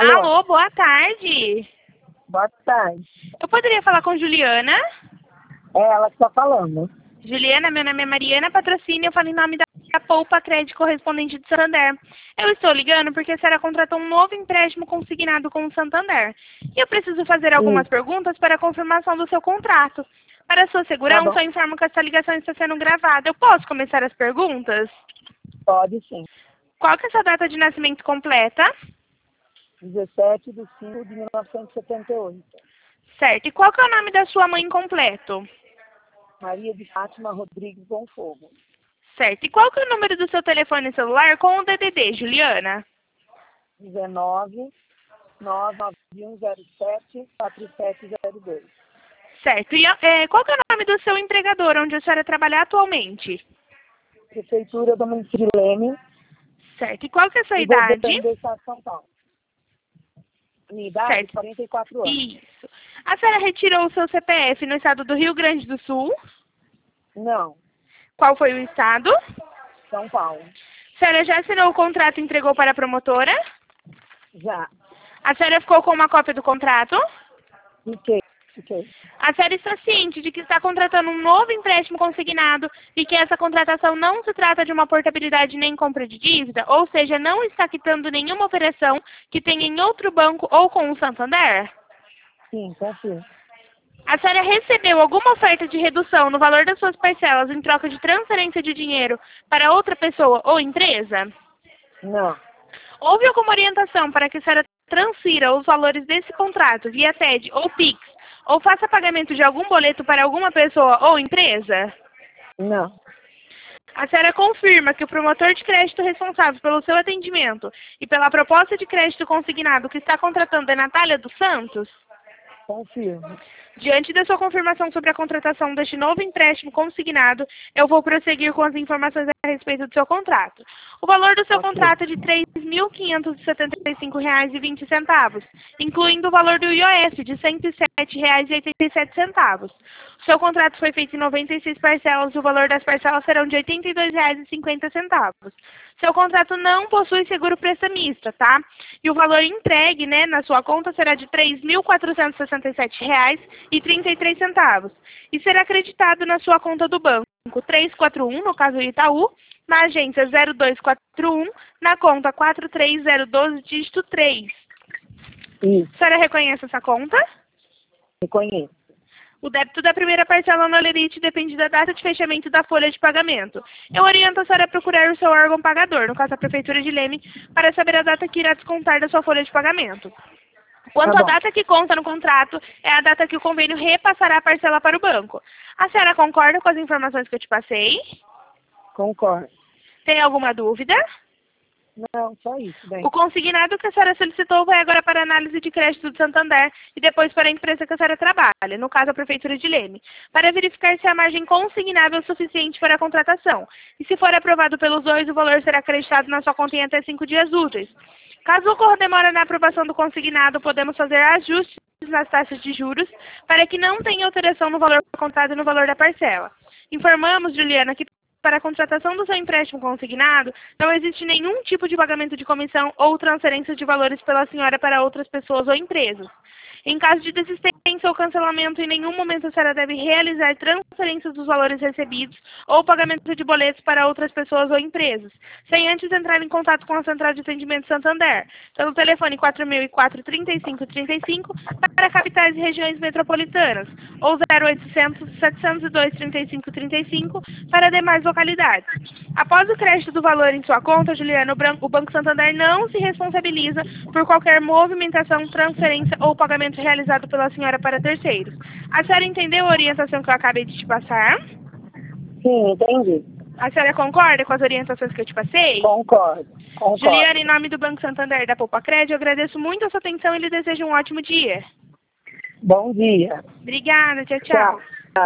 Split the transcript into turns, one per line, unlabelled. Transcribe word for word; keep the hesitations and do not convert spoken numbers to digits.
Alô?
Alô, boa tarde.
Boa tarde.
Eu poderia falar com Juliana?
É ela que está falando.
Juliana, meu nome é Mariana Patrocínio, eu falo em nome da Poupa Crédito Correspondente de Santander. Eu estou ligando porque a senhora contratou um novo empréstimo consignado com o Santander. E eu preciso fazer algumas
Sim.
perguntas para a confirmação do seu contrato. Para sua
Tá
segurança,
bom.
eu informo que essa ligação está sendo gravada. Eu posso começar as perguntas?
Pode sim.
Qual que é a sua data de nascimento completa?
dezessete de cinco de mil novecentos e setenta e oito.
Certo. E qual que é o nome da sua mãe completo?
Maria de Fátima Rodrigues Bonfogo.
Certo. E qual que é o número do seu telefone celular com o D D D, Juliana?
dezenove, nove nove um zero sete, quatro sete zero dois.
Certo. E é, qual que é o nome do seu empregador, onde a senhora trabalha atualmente?
Prefeitura do município de Leme
Certo. E qual que é a sua
e
idade?
governo do estado de São Paulo. Minha idade,
Certo.
quarenta e quatro anos.
Isso. A senhora retirou o seu C P F no estado do Rio Grande do Sul?
Não,
Qual foi o estado?
São Paulo.
A senhora já assinou o contrato e entregou para a promotora?
Já.
A senhora ficou com uma cópia do contrato?
Fiquei, fiquei.
A senhora está ciente de que está contratando um novo empréstimo consignado e que essa contratação não se trata de uma portabilidade nem compra de dívida, ou seja, não está quitando nenhuma operação que tenha em outro banco ou com o Santander?
Sim, confio.
A senhora recebeu alguma oferta de redução no valor das suas parcelas em troca de transferência de dinheiro para outra pessoa ou empresa?
Não,
Houve alguma orientação para que a senhora transfira os valores desse contrato via T E D ou Pix, ou faça pagamento de algum boleto para alguma pessoa ou empresa?
não,
A senhora confirma que o promotor de crédito responsável pelo seu atendimento e pela proposta de crédito consignado que está contratando é Natália dos Santos?
confirmo.
Diante da sua confirmação sobre a contratação deste novo empréstimo consignado, eu vou prosseguir com as informações a respeito do seu contrato. O valor do seu
Ok.
contrato é de três mil quinhentos e setenta e cinco reais e vinte centavos, incluindo o valor do I O S de cento e sete reais e oitenta e sete centavos. O seu contrato foi feito em noventa e seis parcelas e o valor das parcelas serão de oitenta e dois reais e cinquenta centavos. Seu contrato não possui seguro prestamista, tá? E o valor entregue, né, na sua conta será de três mil quatrocentos e sessenta e sete reais e trinta e três centavos e será acreditado na sua conta do banco três quatro um, no caso do Itaú, na agência zero dois quatro um, na conta quatro três zero um dois, dígito três.
Isso,
A senhora reconhece essa conta?
reconheço.
O débito da primeira parcela no Olerite depende da data de fechamento da folha de pagamento. Eu oriento a senhora a procurar o seu órgão pagador, no caso a Prefeitura de Leme, para saber a data que irá descontar da sua folha de pagamento. Quanto
Tá
à
bom.
data que consta no contrato, é a data que o convênio repassará a parcela para o banco. A senhora concorda com as informações que eu te passei?
Concordo.
Tem alguma dúvida?
Não, só isso, bem.
O consignado que a senhora solicitou vai agora para a análise de crédito do Santander e depois para a empresa que a senhora trabalha, no caso a Prefeitura de Leme, para verificar se a margem consignável é suficiente para a contratação. E se for aprovado pelos dois, o valor será acreditado na sua conta em até cinco dias úteis. Caso ocorra demora na aprovação do consignado, podemos fazer ajustes nas taxas de juros para que não tenha alteração no valor contado e no valor da parcela. Informamos, Juliana, que para a contratação do seu empréstimo consignado, não existe nenhum tipo de pagamento de comissão ou transferência de valores pela senhora para outras pessoas ou empresas. Em caso de desistência ou cancelamento, em nenhum momento a senhora deve realizar transferências dos valores recebidos ou pagamento de boletos para outras pessoas ou empresas, sem antes entrar em contato com a Central de Atendimento Santander, pelo telefone quatro mil e quatro, trinta e cinco trinta e cinco, para capitais e regiões metropolitanas, ou zero oitocentos, setecentos e dois, trinta e cinco trinta e cinco, para demais localidades. Após o crédito do valor em sua conta, Juliana, o Bran- o Banco Santander não se responsabiliza por qualquer movimentação, transferência ou pagamento realizado pela senhora para terceiros. A senhora entendeu a orientação que eu acabei de te passar?
Sim, entendi.
A senhora concorda com as orientações que eu te passei?
Concordo. Concordo.
Juliana, em nome do Banco Santander da Poupa Crédito, eu agradeço muito a sua atenção e lhe desejo um ótimo dia.
Bom dia.
Obrigada, tchau, tchau.
Tchau.